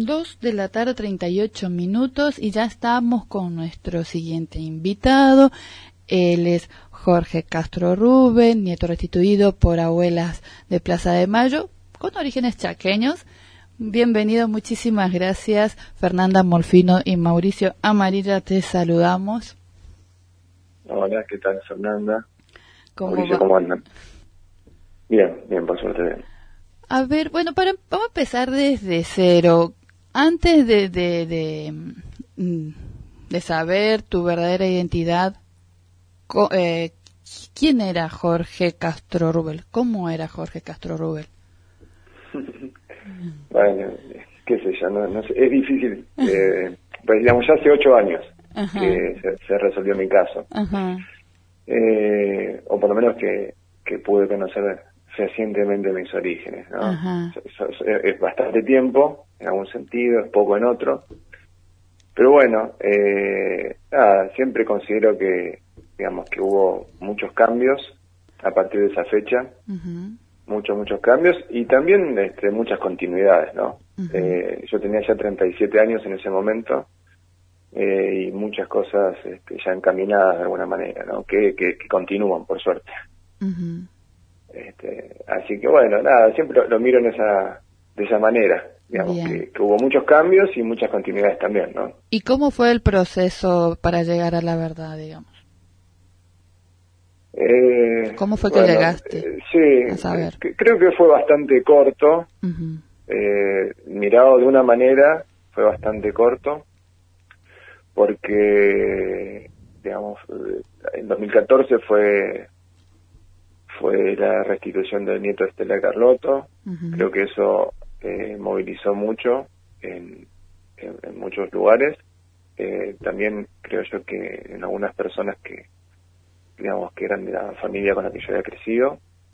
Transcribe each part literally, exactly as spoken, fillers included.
dos de la tarde, treinta y ocho minutos, y ya estamos con nuestro siguiente invitado. Él es Jorge Castro Rubén, nieto restituido por abuelas de Plaza de Mayo, con orígenes chaqueños. Bienvenido, muchísimas gracias. Fernanda Molfino y Mauricio Amarilla, te saludamos. Hola, ¿qué tal, Fernanda? ¿Cómo Mauricio, va? ¿cómo andan? Bien, bien, por suerte bien. A ver, bueno, para, vamos a empezar desde cero. Antes de, de, de, de saber tu verdadera identidad, eh, ¿quién era Jorge Castro Rubén? ¿Cómo era Jorge Castro Rubén? Bueno, qué sé yo, no, no sé, es difícil. Eh, pues digamos, ya hace ocho años Ajá. que se, se resolvió mi caso. Ajá. Eh, o por lo menos que, que pude conocer recientemente mis orígenes, ¿no? Es, es, es bastante tiempo, en algún sentido, es poco en otro. Pero bueno, eh, nada, siempre considero que, digamos, que hubo muchos cambios a partir de esa fecha. Uh-huh. Muchos, muchos cambios y también este, muchas continuidades, ¿no? Uh-huh. Eh, yo tenía ya treinta y siete años en ese momento eh, y muchas cosas este, ya encaminadas de alguna manera, ¿no? Que, que, que continúan, por suerte. Uh-huh. Este, así que bueno, nada, siempre lo, lo miro en esa, de esa manera, digamos, que, que hubo muchos cambios y muchas continuidades también, ¿no? ¿Y cómo fue el proceso para llegar a la verdad, digamos? Eh, ¿Cómo fue bueno, que llegaste eh, sí, a saber? Eh, creo que fue bastante corto, uh-huh. eh, mirado de una manera, fue bastante corto, porque, digamos, en dos mil catorce fue fue la restitución del nieto de Estela Carlotto. Uh-huh. Creo que eso eh, movilizó mucho en, en, en muchos lugares. Eh, también creo yo que en algunas personas que, digamos, que eran de la familia con la que yo había crecido.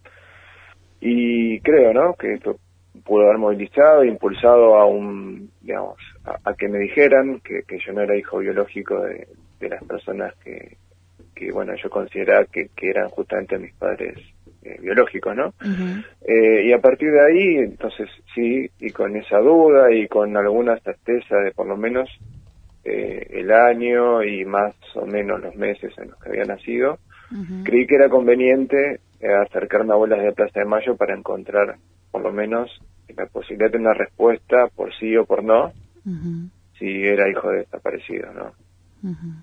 Y creo, ¿no?, que esto pudo haber movilizado e impulsado a un, digamos, a, a que me dijeran que, que yo no era hijo biológico de, de las personas que, que, bueno, yo consideraba que, que eran justamente mis padres eh, biológicos, ¿no? Uh-huh. Eh, y a partir de ahí, entonces, sí, y con esa duda y con alguna certeza de por lo menos eh, el año y más o menos los meses en los que había nacido, uh-huh. creí que era conveniente eh, acercarme a abuelas de Plaza de Mayo para encontrar por lo menos la posibilidad de una respuesta por sí o por no, uh-huh. si era hijo de desaparecido, ¿no? Uh-huh.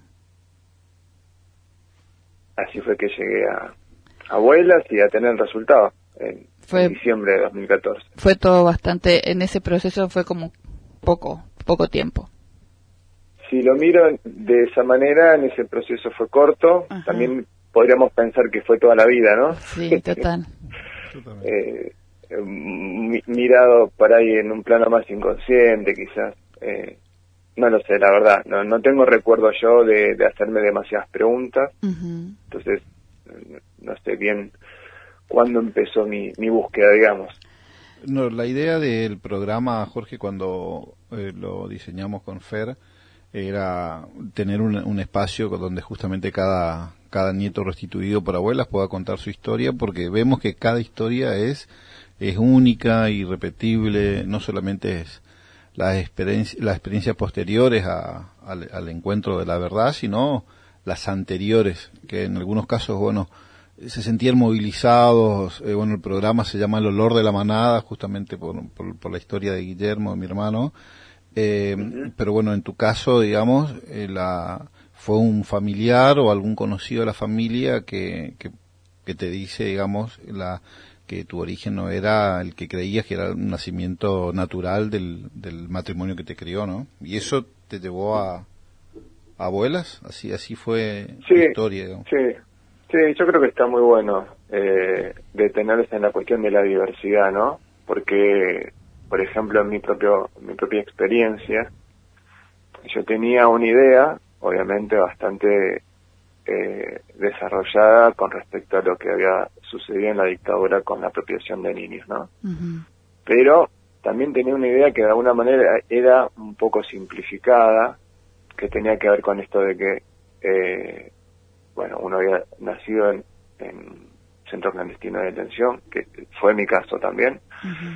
Así fue que llegué a abuelas y a tener el resultado en, fue, en diciembre de dos mil catorce. Fue todo bastante, en ese proceso fue como poco, poco tiempo. Si lo miro de esa manera, en ese proceso fue corto. Ajá. También podríamos pensar que fue toda la vida, ¿no? Sí, total. eh, mirado por ahí en un plano más inconsciente, quizás. Eh, no lo sé, la verdad. No, no tengo recuerdo yo de, de hacerme demasiadas preguntas. Uh-huh. Entonces, no sé bien cuándo empezó mi, mi búsqueda, digamos. No, la idea del programa, Jorge, cuando eh, lo diseñamos con Fer, era tener un, un espacio donde justamente cada cada nieto restituido por abuelas pueda contar su historia, porque vemos que cada historia es es única, irrepetible, no solamente es las experiencias las experiencias posteriores a, al, al encuentro de la verdad, sino las anteriores, que en algunos casos, bueno, se sentían movilizados. Eh, bueno, el programa se llama El olor de la manada, justamente por, por, por la historia de Guillermo, mi hermano. Eh, uh-huh. Pero bueno, en tu caso, digamos, eh, la, fue un familiar o algún conocido de la familia que, que, que te dice, digamos, la, que tu origen no era el que creías, que era un nacimiento natural del, del matrimonio que te crió, ¿no? Y eso te llevó a, a abuelas, así así fue sí, tu historia, digamos. Sí, sí, yo creo que está muy bueno eh, detenerse en la cuestión de la diversidad, ¿no? Porque, por ejemplo, en mi propio mi propia experiencia, yo tenía una idea, obviamente bastante eh, desarrollada con respecto a lo que había sucedido en la dictadura con la apropiación de niños, ¿no? Uh-huh. Pero también tenía una idea que de alguna manera era un poco simplificada, que tenía que ver con esto de que, eh, bueno, uno había nacido en, en centro clandestino de detención, que fue mi caso también, uh-huh.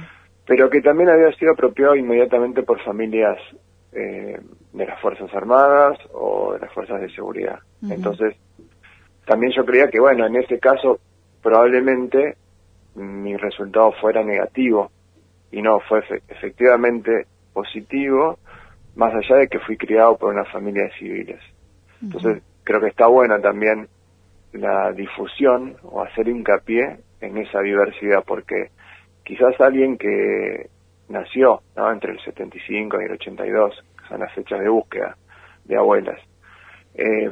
pero que también había sido apropiado inmediatamente por familias eh, de las Fuerzas Armadas o de las Fuerzas de Seguridad. Uh-huh. Entonces, también yo creía que, bueno, en ese caso, probablemente mi resultado fuera negativo, y no, fue efe- efectivamente positivo, más allá de que fui criado por una familia de civiles. Uh-huh. Entonces, creo que está buena también la difusión o hacer hincapié en esa diversidad, porque quizás alguien que nació, ¿no?, entre el setenta y cinco y el ochenta y dos, que son las fechas de búsqueda de abuelas, eh,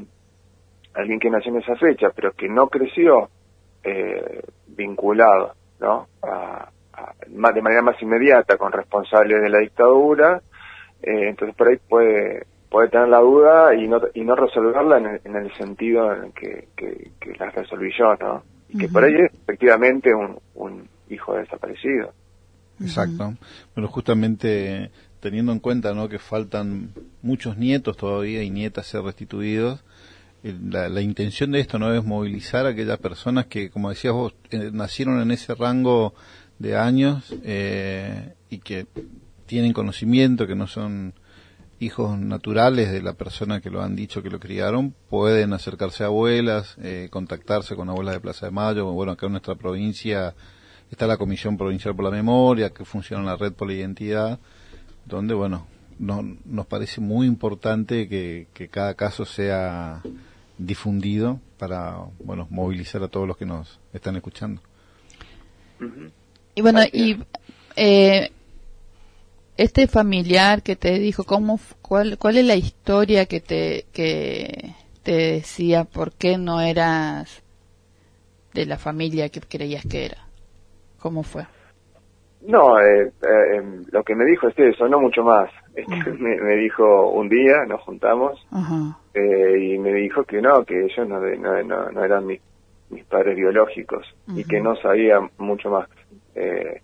alguien que nació en esa fecha, pero que no creció eh, vinculado, ¿no?, a, a, de manera más inmediata con responsables de la dictadura, eh, entonces por ahí puede puede tener la duda y no y no resolverla en el, en el sentido en el que, que, que la resolví yo, ¿no? Y que uh-huh. por ahí es efectivamente un, un hijo desaparecido. Exacto. Uh-huh. Bueno, justamente teniendo en cuenta, ¿no?, que faltan muchos nietos todavía y nietas ser restituidos, la, la intención de esto no es movilizar a aquellas personas que, como decías vos, eh, nacieron en ese rango de años eh, y que tienen conocimiento, que no son hijos naturales de la persona que lo han dicho, que lo criaron, pueden acercarse a abuelas, eh, contactarse con abuelas de Plaza de Mayo. Bueno, acá en nuestra provincia está la Comisión Provincial por la Memoria, que funciona en la Red por la Identidad, donde, bueno, no, nos parece muy importante que, que cada caso sea difundido para, bueno, movilizar a todos los que nos están escuchando. Uh-huh. Y bueno, y eh, este familiar que te dijo, ¿cómo, cuál, cuál es la historia que te, que te decía por qué no eras de la familia que creías que era? ¿Cómo fue? No, eh, eh, lo que me dijo es eso, no mucho más. Uh-huh. me, me dijo un día, nos juntamos, uh-huh. eh, y me dijo que no, que ellos no, no, no, no eran mis, mis padres biológicos, uh-huh. y que no sabía mucho más. Eh,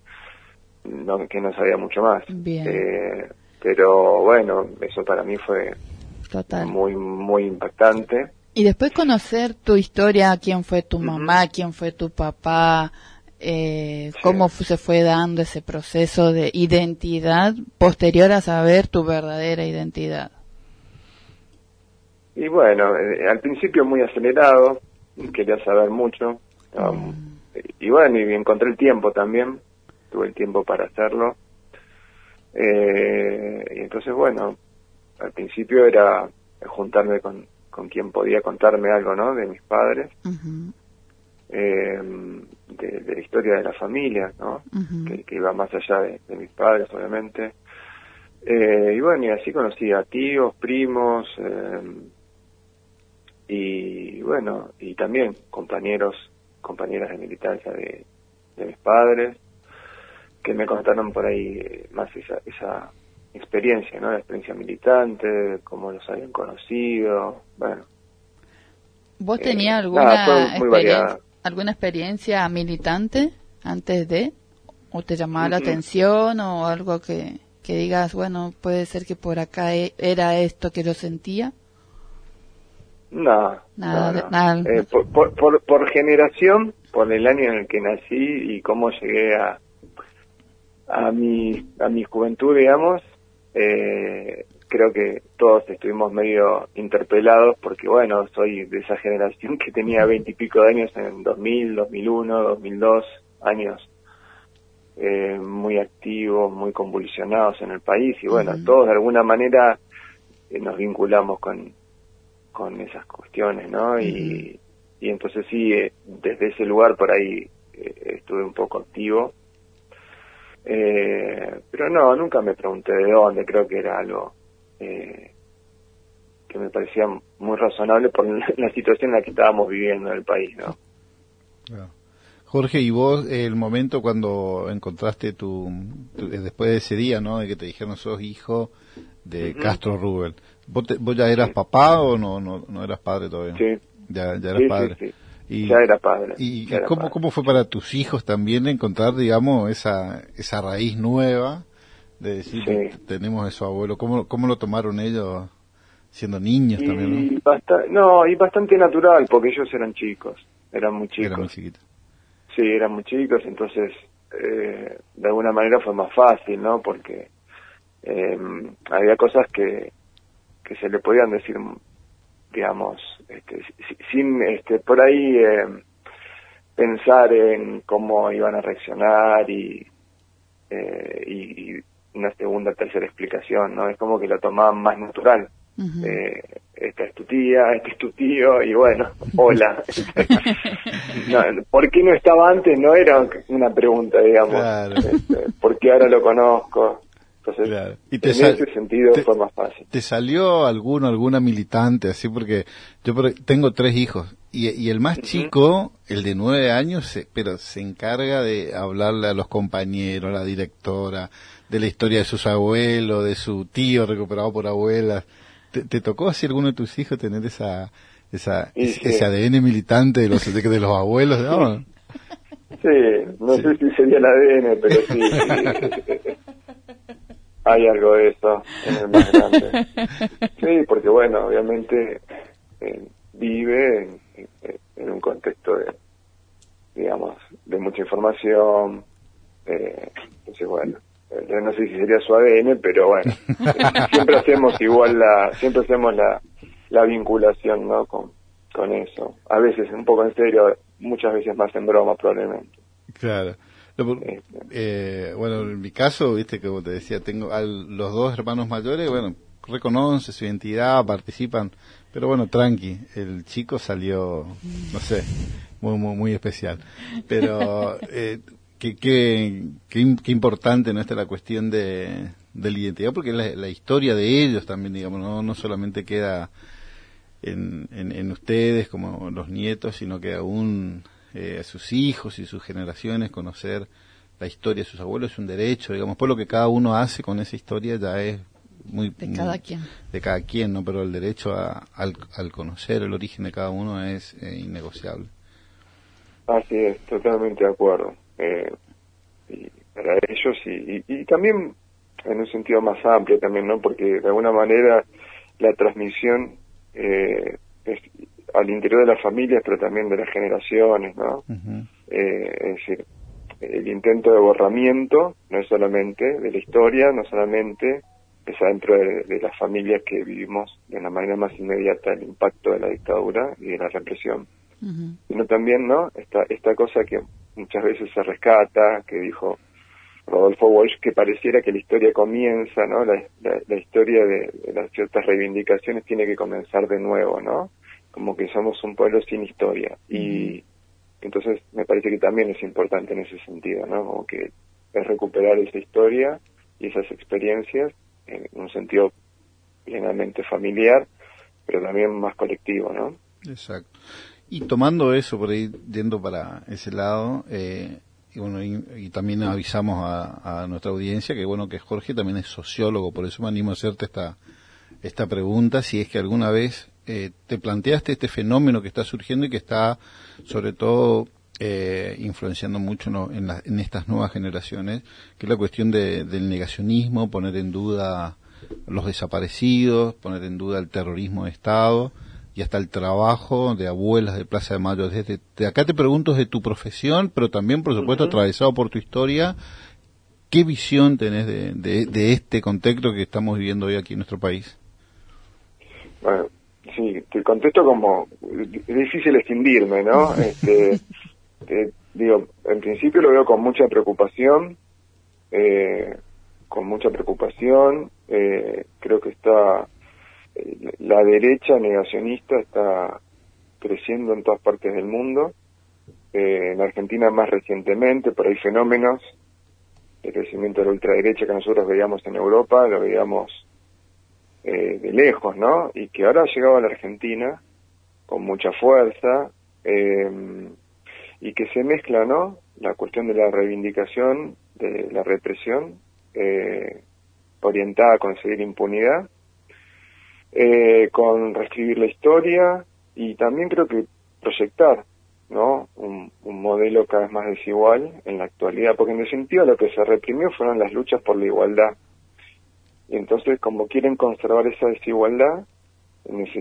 no, que no sabía mucho más. Bien. Eh, pero bueno, eso para mí fue Total. muy muy impactante. Y después conocer tu historia, quién fue tu uh-huh. mamá, quién fue tu papá, eh, sí. cómo f- se fue dando ese proceso de identidad posterior a saber tu verdadera identidad. Y bueno, eh, al principio muy acelerado, quería saber mucho, um, uh-huh. y bueno, y encontré el tiempo también. Tuve el tiempo para hacerlo, eh, y entonces bueno, al principio era juntarme con, con quien podía contarme algo, ¿no?, de mis padres, uh-huh. eh, de, de la historia de la familia, ¿no?, uh-huh. que, que iba más allá de, de mis padres, obviamente, eh, y bueno, y así conocí a tíos, primos, eh, y bueno, y también compañeros, compañeras de militancia de, de mis padres, que me contaron por ahí más esa, esa experiencia, ¿no? La experiencia militante, cómo los habían conocido, bueno. ¿Vos tenías eh, alguna, nada, experiencia, alguna experiencia militante antes de? ¿O te llamaba uh-huh. la atención o algo que, que digas, bueno, puede ser que por acá e- era esto que yo sentía? No, nada. No, no. nada. Eh, por, por, por, por generación, por el año en el que nací y cómo llegué a a mi a mi juventud, digamos, eh, creo que todos estuvimos medio interpelados porque, bueno, soy de esa generación que tenía veintipico de años en dos mil, dos mil uno, dos mil dos años, eh, muy activos, muy convulsionados en el país y, bueno, uh-huh. todos de alguna manera eh, nos vinculamos con con esas cuestiones, ¿no? Uh-huh. Y, y entonces sí, eh, desde ese lugar por ahí eh, estuve un poco activo. Eh, pero no, nunca me pregunté de dónde, creo que era algo eh, que me parecía muy razonable por la situación en la que estábamos viviendo en el país, ¿no? Claro. Jorge, y vos, el momento cuando encontraste tu, tu después de ese día, ¿no?, de que te dijeron sos hijo de uh-huh. Castro Rubel, ¿vos, te, vos ya eras sí. papá o no, no no eras padre todavía? Sí. Ya, ya eras sí, padre. Sí, sí. Y, ya era padre. ¿Y, ya y era cómo, padre. cómo fue para tus hijos también encontrar, digamos, esa esa raíz nueva de decir, sí. tenemos eso, abuelo? ¿Cómo, cómo lo tomaron ellos siendo niños y también, no? Bast- no, y bastante natural, porque ellos eran chicos, eran muy chicos. Eran muy chiquitos. Sí, eran muy chicos, entonces eh, de alguna manera fue más fácil, ¿no? Porque eh, había cosas que, que se le podían decir, digamos, este, sin este, por ahí eh, pensar en cómo iban a reaccionar y, eh, y, y una segunda, tercera explicación, ¿no? Es como que lo tomaban más natural. Uh-huh. eh, esta es tu tía, este es tu tío, y bueno, hola. No, ¿por qué no estaba antes? No era una pregunta, digamos. Claro. Este, ¿por qué ahora lo conozco? Entonces, claro. Y te en sal... ese sentido te, fue más fácil. ¿Te salió alguno, alguna militante así? Porque yo tengo tres hijos y, y el más uh-huh. chico, el de nueve años, se, pero se encarga de hablarle a los compañeros, a la directora, de la historia de sus abuelos, de su tío recuperado por abuelas. ¿Te, te tocó así alguno de tus hijos tener esa esa sí, ese, sí. ese A D N militante de los de, de los abuelos? ¿No? Sí, no sí. sé si sería el A D N, pero sí, sí. Hay algo de eso en el más grande. Sí, porque bueno, obviamente eh, vive en, en, en un contexto de, digamos, de mucha información. Eh, entonces, bueno, eh, no sé si sería su A D N, pero bueno, eh, siempre hacemos igual la, siempre hacemos la, la vinculación, ¿no? Con, con eso. A veces un poco en serio, muchas veces más en broma probablemente. Claro. No, eh, bueno, en mi caso, viste, que como te decía, tengo a los dos hermanos mayores, bueno, reconocen su identidad, participan, pero bueno, tranqui, el chico salió, no sé, muy muy, muy especial. Pero eh, qué qué qué qué importante, ¿no? Esta la cuestión de, de la identidad, porque la, la historia de ellos también, digamos, no no solamente queda en, en, en ustedes como los nietos, sino que aún Eh, a sus hijos y sus generaciones conocer la historia de sus abuelos es un derecho, digamos, por lo que cada uno hace con esa historia ya es muy de cada muy, quien de cada quien, no, pero el derecho a, al, al conocer el origen de cada uno es eh, innegociable. Así es, totalmente de acuerdo. Eh, y para ellos y, y, y también en un sentido más amplio también, ¿no? Porque de alguna manera la transmisión eh, es al interior de las familias, pero también de las generaciones, ¿no? Uh-huh. Eh, es decir, el intento de borramiento no es solamente de la historia, no solamente es adentro de, de las familias que vivimos de la manera más inmediata el impacto de la dictadura y de la represión, uh-huh. sino también, ¿no? Esta, esta cosa que muchas veces se rescata, que dijo Rodolfo Walsh, que pareciera que la historia comienza, ¿no? La, la, la historia de, de las ciertas reivindicaciones tiene que comenzar de nuevo, ¿no? Como que somos un pueblo sin historia. Y entonces me parece que también es importante en ese sentido, ¿no? Como que es recuperar esa historia y esas experiencias en un sentido plenamente familiar, pero también más colectivo, ¿no? Exacto. Y tomando eso, por ahí yendo para ese lado, eh, y bueno, y, y también avisamos a, a nuestra audiencia que bueno, que Jorge también es sociólogo, por eso me animo a hacerte esta, esta pregunta, si es que alguna vez Eh, te planteaste este fenómeno que está surgiendo y que está sobre todo eh, influenciando mucho no, en, la, en estas nuevas generaciones, que es la cuestión de, del negacionismo, poner en duda los desaparecidos, poner en duda el terrorismo de Estado y hasta el trabajo de abuelas de Plaza de Mayo. Desde de acá te pregunto de tu profesión, pero también por supuesto uh-huh. atravesado por tu historia, ¿qué visión tenés de, de, de este contexto que estamos viviendo hoy aquí en nuestro país? Bueno, sí, te contesto como, es difícil escindirme, ¿no? Este, eh, digo, en principio lo veo con mucha preocupación, eh, con mucha preocupación, eh, creo que está, eh, la derecha negacionista está creciendo en todas partes del mundo, eh, en Argentina más recientemente, pero hay fenómenos de crecimiento de la ultraderecha que nosotros veíamos en Europa, lo veíamos Eh, de lejos, ¿no? Y que ahora ha llegado a la Argentina con mucha fuerza eh, y que se mezcla, ¿no? La cuestión de la reivindicación, de la represión, eh, orientada a conseguir impunidad, eh, con reescribir la historia y también creo que proyectar, ¿no? Un, un modelo cada vez más desigual en la actualidad, porque en definitiva lo que se reprimió fueron las luchas por la igualdad. Y entonces, como quieren conservar esa desigualdad,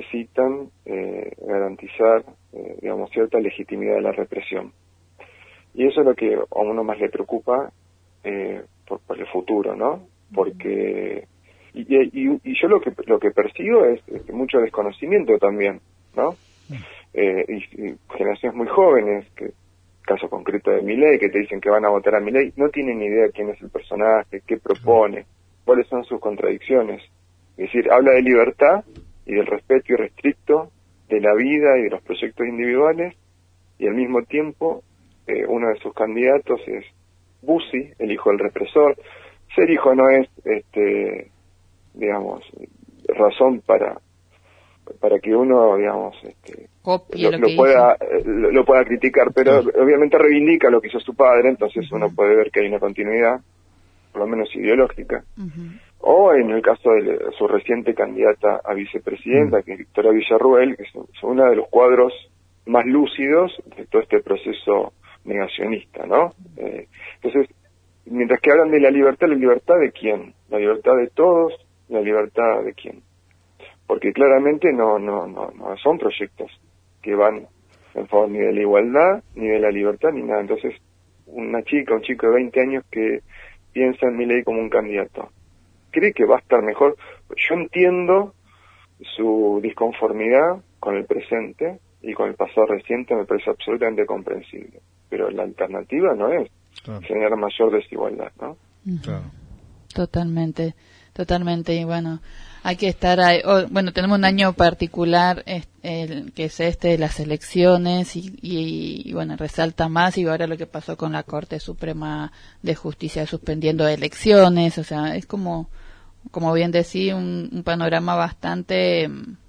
necesitan eh, garantizar, eh, digamos, cierta legitimidad de la represión. Y eso es lo que a uno más le preocupa eh, por, por el futuro, ¿no? Porque y, y, y yo lo que lo que percibo es, es mucho desconocimiento también, ¿no? Eh, y, y generaciones muy jóvenes, que caso concreto de Milei, que te dicen que van a votar a Milei, no tienen ni idea quién es el personaje, qué propone, cuáles son sus contradicciones. Es decir, habla de libertad y del respeto irrestricto de la vida y de los proyectos individuales, y al mismo tiempo eh, uno de sus candidatos es Bussi, el hijo del represor. Ser hijo no es, este, digamos, razón para para que uno, digamos, este, Copie lo, lo, lo pueda lo, lo pueda criticar, pero sí, obviamente reivindica lo que hizo su padre, entonces uh-huh. uno puede ver que hay una continuidad, por lo menos ideológica. Uh-huh. O en el caso de su reciente candidata a vicepresidenta, uh-huh. que es Victoria Villarruel, que es, es uno de los cuadros más lúcidos de todo este proceso negacionista, ¿no? Eh, entonces, mientras que hablan de la libertad, ¿la libertad de quién? ¿La libertad de todos? ¿La libertad de quién? Porque claramente no no no no son proyectos que van en favor ni de la igualdad, ni de la libertad, ni nada. Entonces, una chica, un chico de veinte años que piensa en Milei como un candidato, ¿cree que va a estar mejor? Yo entiendo su disconformidad con el presente y con el pasado reciente, me parece absolutamente comprensible. Pero la alternativa no es claro. generar mayor desigualdad, ¿no? Claro. Totalmente, totalmente. Y bueno, hay que estar ahí. Oh, bueno, tenemos un año particular, es, el, que es este de las elecciones, y, y, y bueno, resalta más, y ahora lo que pasó con la Corte Suprema de Justicia suspendiendo elecciones, o sea, es como, como bien decía, un, un panorama bastante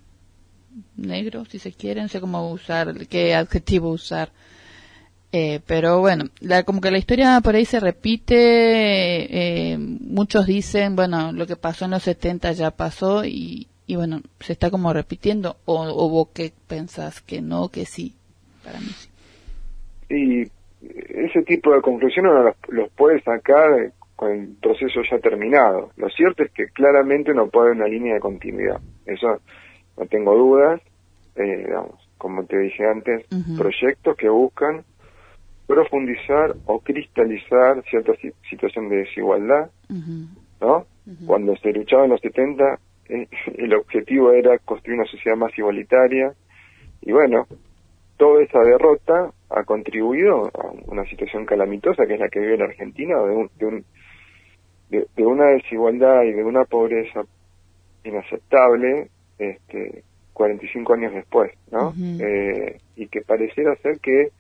negro, si se quiere, no sé cómo usar, qué adjetivo usar. Eh, pero bueno, la, como que la historia por ahí se repite, eh, muchos dicen, bueno, lo que pasó en los setenta ya pasó y, y bueno, se está como repitiendo, o, o vos qué pensás, que no, que sí, para mí sí. Y ese tipo de conclusiones uno los, los puede sacar con el proceso ya terminado. Lo cierto es que claramente uno puede ver una línea de continuidad, eso no tengo dudas, eh, digamos, como te dije antes, uh-huh. proyectos que buscan profundizar o cristalizar cierta situación de desigualdad, uh-huh. ¿no? Uh-huh. Cuando se luchaba en los setenta, eh, el objetivo era construir una sociedad más igualitaria, y bueno, toda esa derrota ha contribuido a una situación calamitosa que es la que vive la Argentina, de, un, de, un, de, de una desigualdad y de una pobreza inaceptable, este, cuarenta y cinco años después, ¿no? Uh-huh. Eh, y que pareciera ser que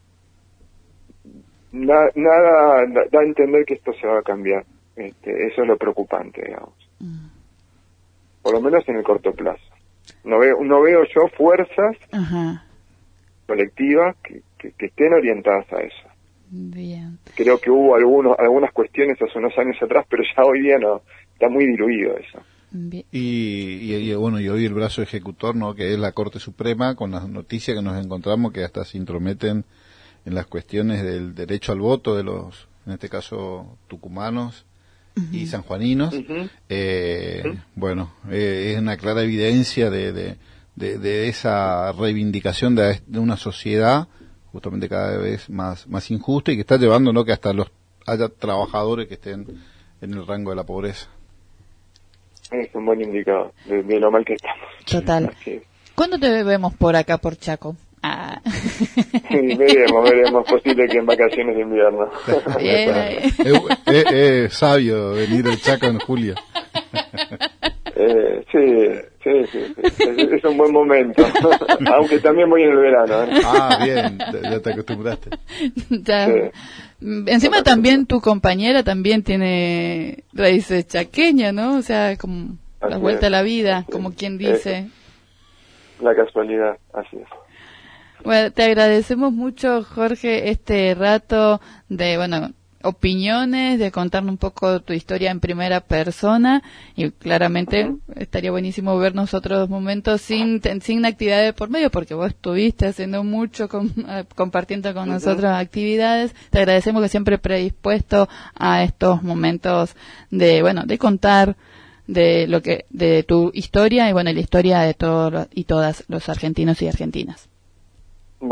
Na, nada da, da a entender que esto se va a cambiar. Este, eso es lo preocupante, digamos. Mm. Por lo menos en el corto plazo. No veo, no veo yo fuerzas uh-huh. colectivas que, que, que estén orientadas a eso. Bien. Creo que hubo algunos, algunas cuestiones hace unos años atrás, pero ya hoy día no, está muy diluido eso. Y, y, y bueno, y hoy el brazo ejecutor, ¿no? Que es la Corte Suprema, con las noticias que nos encontramos que hasta se intrometen en las cuestiones del derecho al voto de los, en este caso, tucumanos uh-huh. y sanjuaninos. Uh-huh. Eh, uh-huh. Bueno, eh, es una clara evidencia de, de, de, de esa reivindicación de, de una sociedad justamente cada vez más, más injusta y que está llevando, ¿no?, que hasta los haya trabajadores que estén en el rango de la pobreza. Es un buen indicador de, de lo mal que estamos. Total. ¿Cuándo te vemos por acá, por Chaco? Ah. Sí, veremos, veremos, posible que en vacaciones de invierno. Bien, es, es, es sabio venir al Chaco en julio. Eh, sí, sí, sí, sí. Es, es un buen momento, aunque también voy en el verano. ¿eh? Ah, bien, ya te acostumbraste. Ya. Sí. Encima no, también no. Tu compañera también tiene raíces chaqueñas, ¿no? O sea, como así la vuelta es. A la vida, como es. Quien dice. Es. La casualidad, así es. Bueno, te agradecemos mucho, Jorge, este rato de, bueno, opiniones, de contarnos un poco tu historia en primera persona, y claramente uh-huh. estaría buenísimo ver nosotros momentos sin sin actividades por medio, porque vos estuviste haciendo mucho, con, uh, compartiendo con uh-huh. nosotros actividades. Te agradecemos que siempre predispuesto a estos momentos de, bueno, de contar de lo que, de tu historia y bueno, la historia de todos y todas los argentinos y argentinas. Bueno,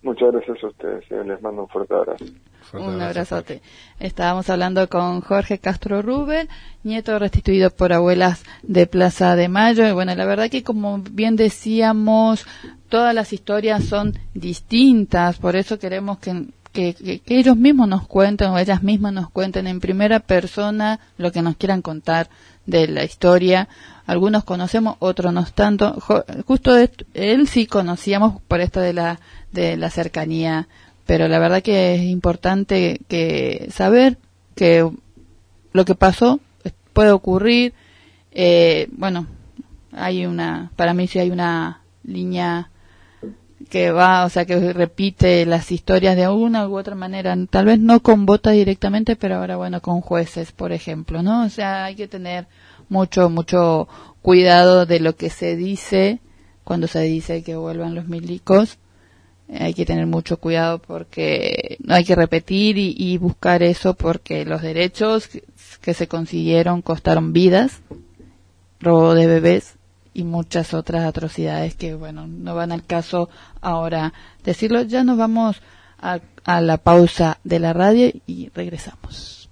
Muchas gracias a ustedes, eh, les mando un fuerte abrazo. Fuerte un abrazote. Estábamos hablando con Jorge Castro Rubén, nieto restituido por abuelas de Plaza de Mayo. Y bueno, la verdad que como bien decíamos, todas las historias son distintas, por eso queremos que, que, que, que ellos mismos nos cuenten o ellas mismas nos cuenten en primera persona lo que nos quieran contar de la historia. Algunos conocemos, otros no tanto. Justo esto, él sí conocíamos por esto de la de la cercanía, pero la verdad que es importante que saber que lo que pasó puede ocurrir. Eh, bueno, hay una, para mí sí hay una línea que va, o sea, que repite las historias de una u otra manera, tal vez no con Bota directamente, pero ahora bueno, con jueces, por ejemplo, ¿no? O sea, hay que tener mucho, mucho cuidado de lo que se dice cuando se dice que vuelvan los milicos. Hay que tener mucho cuidado porque no hay que repetir y, y buscar eso, porque los derechos que, que se consiguieron costaron vidas, robo de bebés y muchas otras atrocidades que, bueno, no van al caso ahora decirlo. Ya nos vamos a, a la pausa de la radio y regresamos.